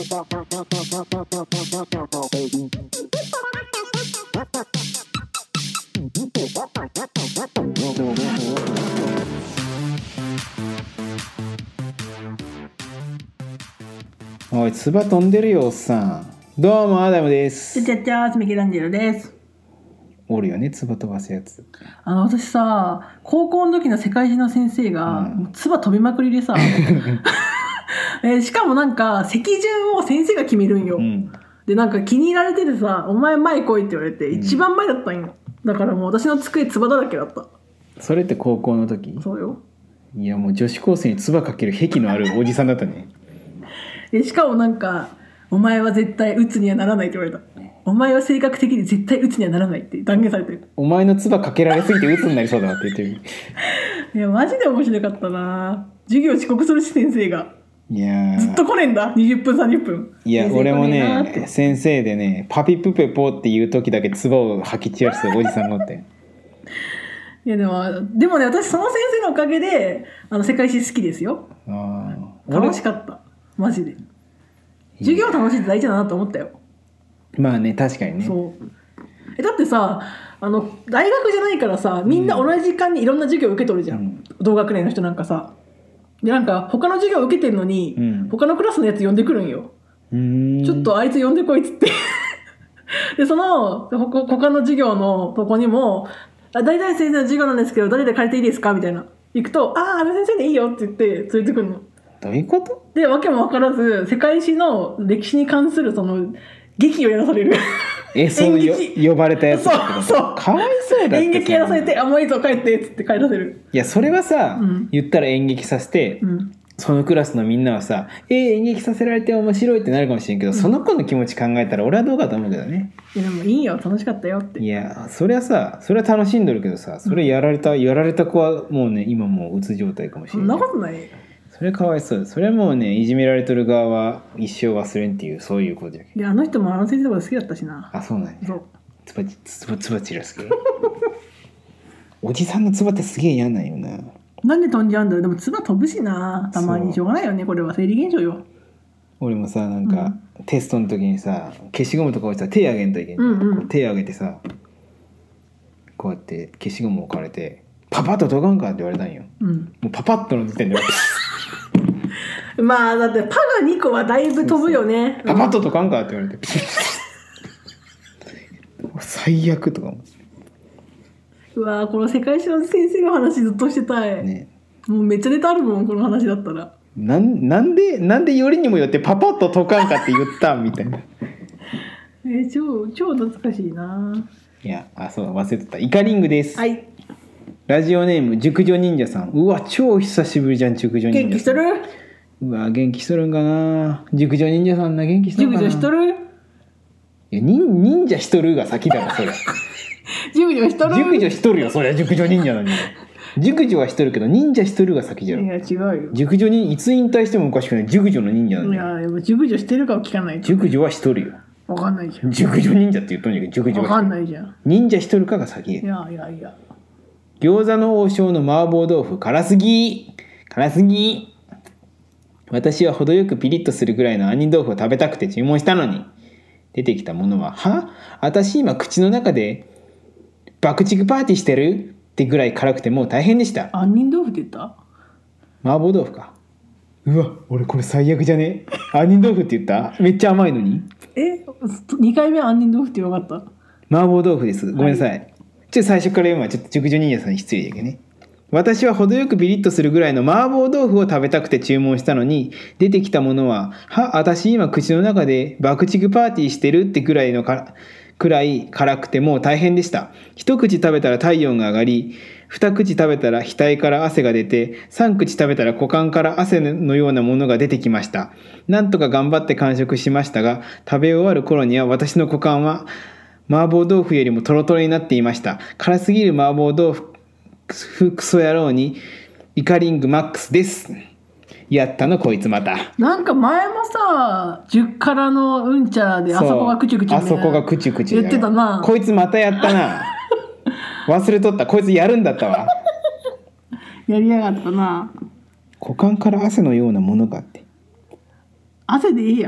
おい、つば飛んでるよおっさん。どうもアダムです。 ちゃちゃーミケランジェロです。 おるよね、つば飛ばすやつ。 私さ、高校の時の世界史の先生がつば飛びまくりでさしかもなんか席順を先生が決めるんよ、でなんか気に入られててさ、お前前来いって言われて一番前だったんよ、だからもう私の机つばだらけだった。 それって高校の時？ そうよ。 いやもう女子高生につばかける癖のあるおじさんだったねしかもなんかお前は絶対鬱にはならないって言われた。お前は性格的に絶対鬱にはならないって断言されてる。 お前のつばかけられすぎて鬱になりそうだなって言ってるいやマジで面白かったな。授業遅刻するし先生が。 いやずっと来ねんだ。20分30分。 いや俺もね先生でねパピプペポっていう時だけつばを吐き散らすおじさんがおっていやでもね、私その先生のおかげで世界史好きですよ。楽しかったマジで。授業楽しいって大事だなと思ったよ。 まあね、確かにね。 そうだってさ、大学じゃないからさ、みんな同じ時間にいろんな授業を受け取るじゃん、同学年の人なんかさ。でなんか他の授業を受けてるのに、他のクラスのやつ呼んでくるんよ。ちょっとあいつ呼んでこいっつってでその他の授業のとこにも大体先生の授業なんですけど誰で借りていいですかみたいな行くと、あの先生でいいよって言って連れてくるの。 どういうこと？ でわけも分からず世界史の歴史に関するその劇をやらされるその呼ばれたやつってこと？ そうかわいそうだって。 演劇やらされて、もういいぞ帰ってっつって帰らせる。 いやそれはさ、言ったら演劇させて、そのクラスのみんなはさ演劇させられて面白いってなるかもしれんけど、その子の気持ち考えたら俺はどうかと思うけどね。 いやでもいいよ、楽しかったよって。 いやそれは楽しんどるけどさ、それやられた子はもうね今もううつ状態かもしれない。 そんなことない。 それかわいそう。それはもうねいじめられとる側は一生忘れんっていうそういうことじゃけ。 いや人も先生のこと好きだったしな。 そうなんや。 そうつば散らすけおじさんのつばってすげえ嫌なんよな。 なんで飛んじゃうんだろう。でもつば飛ぶしな、たまに。しょうがないよね、これは生理現象よ。 俺もさなんか、テストの時にさ消しゴムとか置いてさ手あげんといけん、手あげてさこうやって消しゴム置かれてパパッと解かんかって言われたんよ、もうパパッとの時点でまあだってパが2個はだいぶ飛ぶよね。 パパッと解かんかって言われて最悪とかも。 うわこの世界史の先生の話ずっとしてたい、ね、もうめっちゃネタあるもんこの話だったら。 なんでよりにもよってパパッと解かんかって言ったみたいな超懐かしいな。 いやそう忘れてた。イカリングです。 はい。 ラジオネーム熟女忍者さん。うわ超久しぶりじゃん熟女忍者さん。 元気しとる？ うわ元気しとるんかな。熟女忍者さんな元気しとるかな。 熟女しとる？ いや忍者しとるが先だろそれ熟女しとる？ 熟女しとるよそれは熟女忍者なのに熟女はしとるけど忍者しとるが先じゃろ。 いや違うよ。 熟女にいつ引退してもおかしくない熟女の忍者なんだよ。 いや熟女してるかは聞かないと。 熟女はしとるよ。 わかんないじゃん。 熟女忍者って言っとんじゃけど熟女はわかんないじゃん。 忍者しとるかが先。 いや餃子の王将の麻婆豆腐辛すぎ。私は程よくピリッとするぐらいの杏仁豆腐を食べたくて注文したのに出てきたものは私今口の中で爆竹パーティーしてるってぐらい辛くてもう大変でした。 杏仁豆腐って言った？ 麻婆豆腐か。うわ俺これ最悪じゃね。杏仁豆腐って言った？めっちゃ甘いのに。 2回目杏仁豆腐って言わなかった？ 麻婆豆腐です。ごめんなさい、はい、最初から言うのはちょっと熟女忍者さんに失礼だけどね。私は程よくピリッとするぐらいの麻婆豆腐を食べたくて注文したのに出てきたものは私今口の中で爆竹パーティーしてるってくらい辛くてもう大変でした。一口食べたら体温が上がり、二口食べたら額から汗が出て、三口食べたら股間から汗のようなものが出てきました。なんとか頑張って完食しましたが、食べ終わる頃には私の股間は麻婆豆腐よりもトロトロになっていました。辛すぎる麻婆豆腐クソ野郎にイカリングマックスです。やったのこいつまた。 なんか前もさ10辛のうんちゃらであそこがクチュクチュ、 あそこがクチュクチュ言ってたな。 こいつまたやったな忘れとった。こいつやるんだったわやりやがったな。 股間から汗のようなものがあって。 汗でいいやん。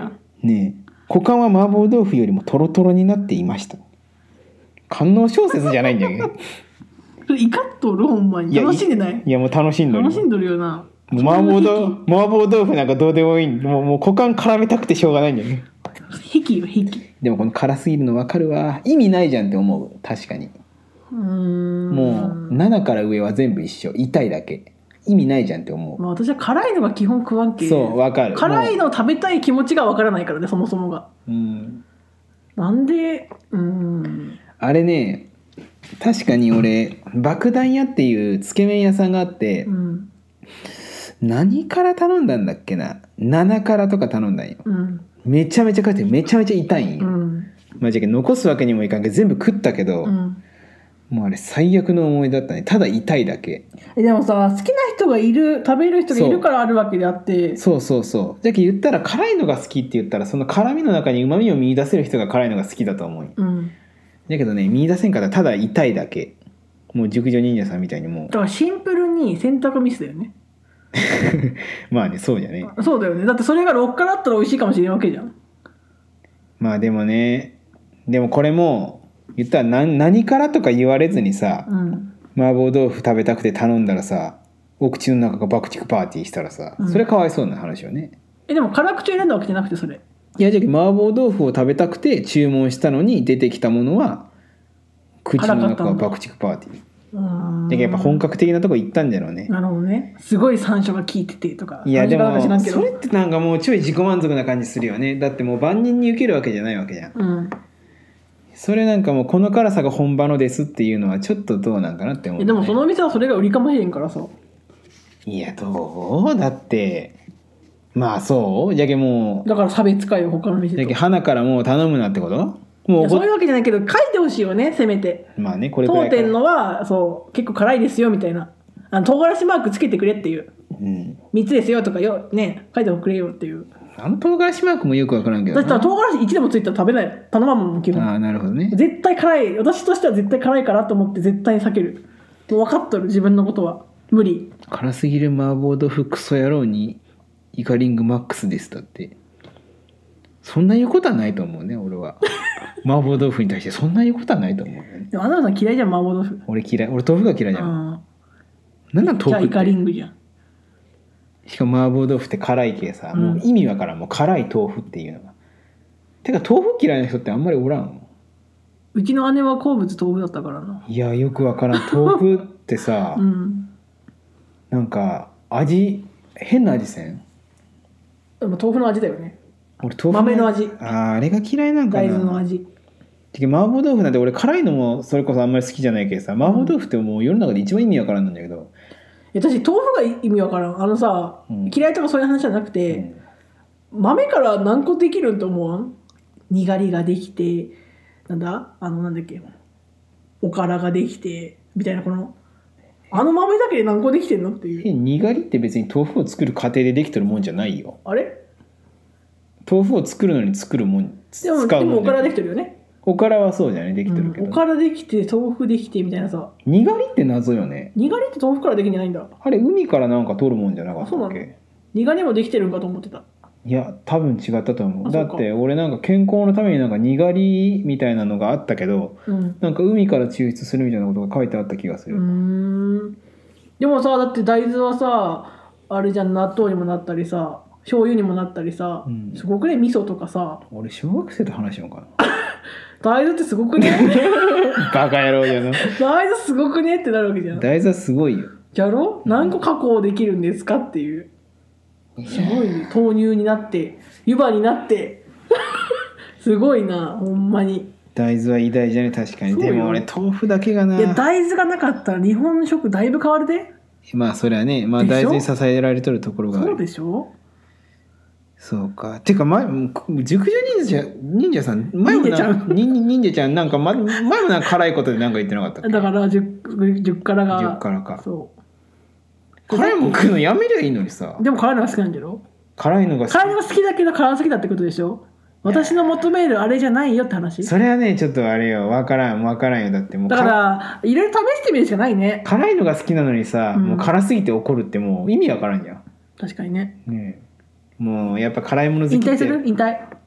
ねえ、股間は麻婆豆腐よりもトロトロになっていました。官能小説じゃないんだよね。 それ怒っとるほんまに。楽しんでない？ いやもう楽しんどる。 楽しんどるよな。 もう麻婆豆腐なんかどうでもいい。もう股間絡めたくてしょうがないんだよね。 癖よ癖。 でもこの辛すぎるの分かるわ。意味ないじゃんって思う。確かに。もう7から上は全部一緒。痛いだけ。意味ないじゃんって思う。 まあ、私は辛いのが基本食わんけ。 そう分かる。 辛いの食べたい気持ちが分からないからね、そもそもが。なんであれね、確かに俺爆弾屋っていうつけ麺屋さんがあって、何から頼んだんだっけな、7からとか頼んだんよ。めちゃめちゃ辛くてめちゃめちゃ痛いんよ。まあ、じゃあ残すわけにもいかんけど全部食ったけど、もうあれ最悪の思い出だったね。ただ痛いだけ。 でもさ、好きな人がいる、食べる人がいるからあるわけであって。 そうじゃあ言ったら辛いのが好きって言ったら、その辛みの中に旨味を見出せる人が辛いのが好きだと思う。だけどね、見出せんからただ痛いだけ。もう熟女忍者さんみたいにもう。 だからシンプルに選択ミスだよね。 まあね、そうじゃね。 そうだよね。だってそれが6からあったら美味しいかもしれんわけじゃん。まあでもね、でもこれも言ったら何からとか言われずにさ、麻婆豆腐食べたくて頼んだらさ、お口の中が爆竹パーティーしたらさ、それかわいそうな話よね。 でも辛口を選んだわけじゃなくて、それ。 いや、じゃあ麻婆豆腐を食べたくて注文したのに出てきたものは口の中が爆竹パーティー。やっぱ本格的なとこ行ったんだろうね。 なるほどね。すごい山椒が効いててとか。 いやでもそれってなんかもうちょい自己満足な感じするよね。だってもう万人に受けるわけじゃないわけじゃん。それなんかもうこの辛さが本場のですっていうのはちょっとどうなんかなって思う、ね。 でもそのお店はそれが売りかもしれんからさ。 いやどうだってまあそうじゃけもうだから差別化よ他の店と。 じゃけ花からもう頼むなってこと？ もうそういうわけじゃないけど書いてほしいよね、せめて。 まあね、これくらい当店のはそう結構辛いですよみたいな、唐辛子マークつけてくれっていう、3つですよとかよね、書いてくれよっていう。 唐辛子マークもよくわからんけどだったら唐辛子1でもついたら食べない、頼まんもん基本。 なるほどね。 絶対辛い、私としては絶対辛いからと思って絶対に避ける。もう分かっとる自分のことは無理。 辛すぎる麻婆豆腐クソ野郎にイカリングマックスですだって。そんな言うことはないと思うね、俺は。麻婆豆腐に対してそんな言うことはないと思う、ね。 でもあなたさん嫌いじゃん、麻婆豆腐。 俺嫌い。俺豆腐が嫌いじゃん。なんなん豆腐って。 じゃあイカリングじゃん。 しかも麻婆豆腐って辛い系さ、もう意味わからん。もう辛い豆腐っていうのが。てか豆腐嫌いな人ってあんまりおらん。 うちの姉は好物豆腐だったからな。 いやよくわからん。豆腐ってさ、なんか変な味せん？ でも豆腐の味だよね。 俺豆腐豆の味。 あれが嫌いなんかな。 大豆の味。 麻婆豆腐なんて俺辛いのもそれこそあんまり好きじゃないけどさ、麻婆豆腐ってもう世の中で一番意味わからんなんだけど。 私豆腐が意味わからん。さ、嫌いとかそういう話じゃなくて、豆から何個できるんと思わん？にがりができて、なんだっけ、おからができてみたいな、この豆だけで何個できてんのっていう。 にがりって別に豆腐を作る過程でできてるもんじゃないよ。 あれ？ 豆腐を作るのに作るもん。 でもおからできてるよね。 おからはそうじゃない、できてるけど、 おからできて豆腐できてみたいなさ。 にがりって謎よね。 にがりって豆腐からできんじゃないんだ。 あれ海からなんか取るもんじゃなかったっけ？ そうなの？にがりもできてるんかと思ってた。 いや多分違ったと思う。だって俺なんか健康のためになんかにがりみたいなのがあったけど、なんか海から抽出するみたいなことが書いてあった気がする。 でもさ、だって大豆はさあれじゃん、納豆にもなったりさ、醤油にもなったりさ、すごくね、味噌とかさ。 俺小学生と話しようかな。 大豆ってすごくねバカ野郎やな。 大豆すごくねってなるわけじゃん。 大豆はすごいよ。 じゃろ？何個加工できるんですかっていう。すごい、ね、豆乳になって湯葉になってすごいな、ほんまに。大豆は偉大じゃね、確かに。でも俺豆腐だけがな。 いや大豆がなかったら日本食だいぶ変わるで。 まあそれはね、まあ大豆に支えられとるところがある。 そうでしょ。 そうか。てか熟女忍者さん前も忍者ちゃんなんか前もなんか辛いことでなんか言ってなかったっけ？ だから10辛が 10辛か。 そう。 辛いもん食うのやめりゃいいのにさ。 でも辛いのが好きなんだろ？辛いのが好きだけど辛すぎだってことでしょ？私の求めるあれじゃないよって話。 それはねちょっとあれよ、分からんよ。だってもうだからいろいろ試してみるしかないね。 辛いのが好きなのにさ、もう辛すぎて怒るってもう意味わからんじゃん。 確かにね。 もうやっぱ辛いもの好きって引退する？引退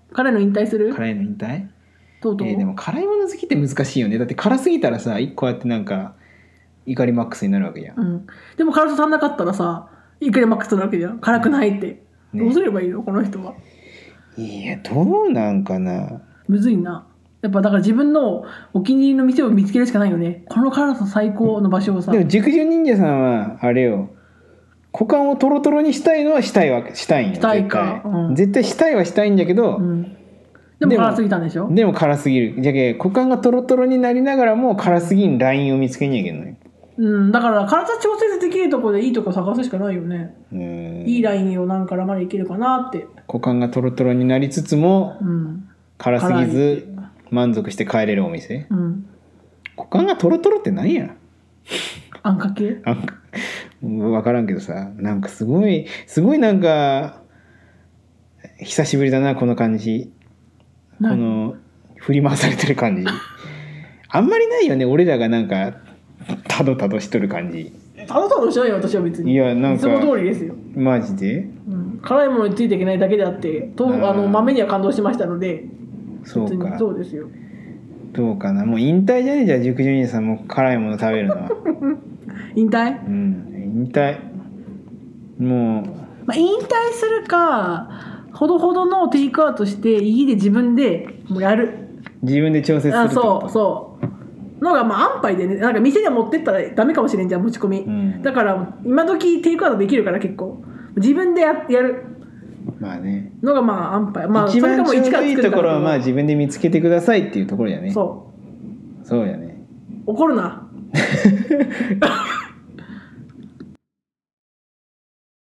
辛いの引退する？ 辛いの引退？ とうとう、 でも辛いもの好きって難しいよね。だって辛すぎたらさこうやってなんか怒りマックスになるわけじゃん、 うん、でも辛さ足んなかったらさいくらマックスなわけじゃん。辛くないって、どうすればいいのこの人は。 いやどうなんかな。 むずいな。やっぱだから自分のお気に入りの店を見つけるしかないよね。この辛さ最高の場所をさ。 でも熟女忍者さんはあれよ、股間をトロトロにしたいのはしたいんよ。 したいか、 絶対したいはしたいんだけど、 でも辛すぎたんでしょ。 でも辛すぎる。じゃけ股間がトロトロになりながらも辛すぎんラインを見つけにゃいけんのよ。 だから体調節できるところでいいとこ探すしかないよね。いいラインをなんからまでいけるかなって。 股間がトロトロになりつつも、辛すぎず満足して帰れるお店。股間がトロトロって何や。 あんかけ？ 分からんけどさ、なんかすごいなんか久しぶりだなこの感じ。この振り回されてる感じあんまりないよね。俺らがなんかたどたどしとる感じ。 たどたどしないよ私は別に。 いやなんかいつも通りですよ。 マジで、 辛いものについていけないだけであって豆には感動しましたので。 そうか。 そうですよ。 どうかな。もう引退じゃねえじゃあ熟女兄さんも辛いもの食べるのは引退？ 引退。もう、 引退するかほどほどのテイクアウトして家で自分でもうやる。 自分で調節するってこと。 そうのが安牌でね。なんか店に持ってったらダメかもしれんじゃん持ち込み、だから今時テイクアウトできるから結構自分でやるまあねのが安牌。 一番ちょうどいいところは自分で見つけてくださいっていうところやね。 そうやね。 怒るな